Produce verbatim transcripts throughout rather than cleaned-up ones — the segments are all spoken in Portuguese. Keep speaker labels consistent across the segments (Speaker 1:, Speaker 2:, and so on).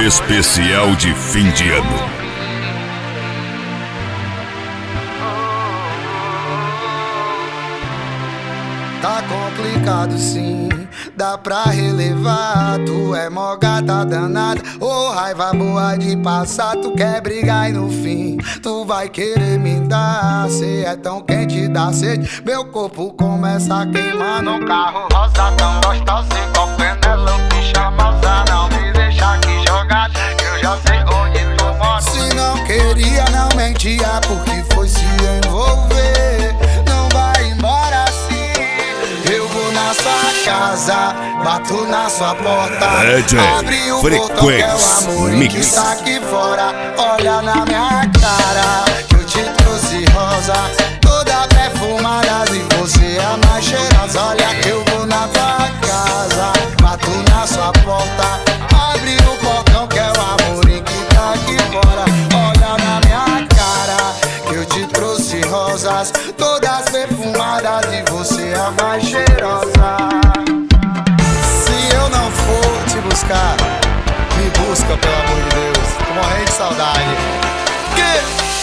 Speaker 1: especial de fim de ano.
Speaker 2: Tá complicado sim, dá pra relevar. Tu é mó gata danada, ô oh, raiva boa de passar. Tu quer brigar e no fim tu vai querer me dar. Cê é tão quente, dá sede, meu corpo começa a queimar. No carro rosa tão gostosa, igual Penélope charmosa. Não me deixa aqui jogado, eu já sei onde tu mora. Se não queria, não mentia, porque foi se envolver. Não vai embora assim. Eu vou na sua casa, bato na sua porta, abre o portão que é o amor que tá aqui fora. Olha na minha cara, que eu te trouxe rosa, toda perfumada e você é a mais cheirosa. Olha que eu vou na tua casa, bato na sua porta, abre o portão que é o amor que tá aqui fora. Olha na minha cara, que eu te trouxe rosas, todas perfumadas e você é a mais cheirosa. Se eu não for te buscar, me busca pelo amor de Deus, tô morrendo de saudade. Que?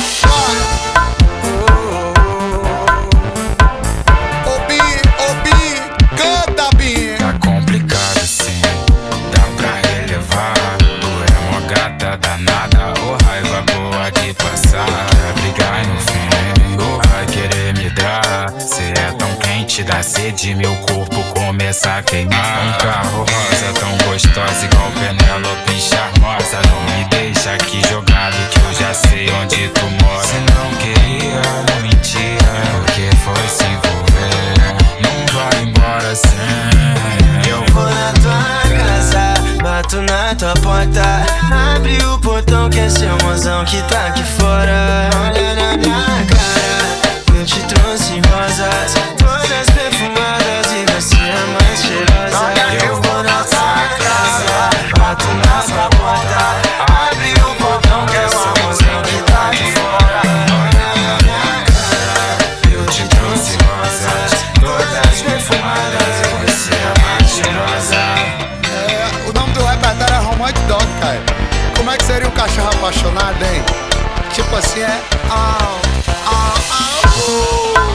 Speaker 2: Ô Bi, ô Bi, canta Bi.
Speaker 3: Tá complicado sim, dá pra relevar. Tu é uma gata danada, ô raiva boa de passar. Quer brigar e no fim, ou vai querer me dar. Cê é tão quente, dá sede, meu corpo começa a queimar. Um carro rosa tão gostosa, igual Penélope charmosa. Não me deixa aqui jogado, que eu já sei onde tu mora. Se não queria, não mentia, porque foi se envolver. Não vai embora sem.
Speaker 4: Eu vou na tua casa, bato na tua porta, abre o portão que é seu mozão que tá aqui fora. Olha na minha cara, eu te trouxe rosas, todas perfumadas e você é a mais cheirosa. Eu vou na tua casa, bato na sua porta, abre o portão que é o mozão que tá aqui fora. Olha na minha cara, eu te trouxe rosas, todas perfumadas e você é a mais cheirosa.
Speaker 2: É, o nome do repertório é Romantic Dog, cara. Como é que seria um cachorro apaixonado, hein? Tipo assim, é... Oh, oh, oh, oh.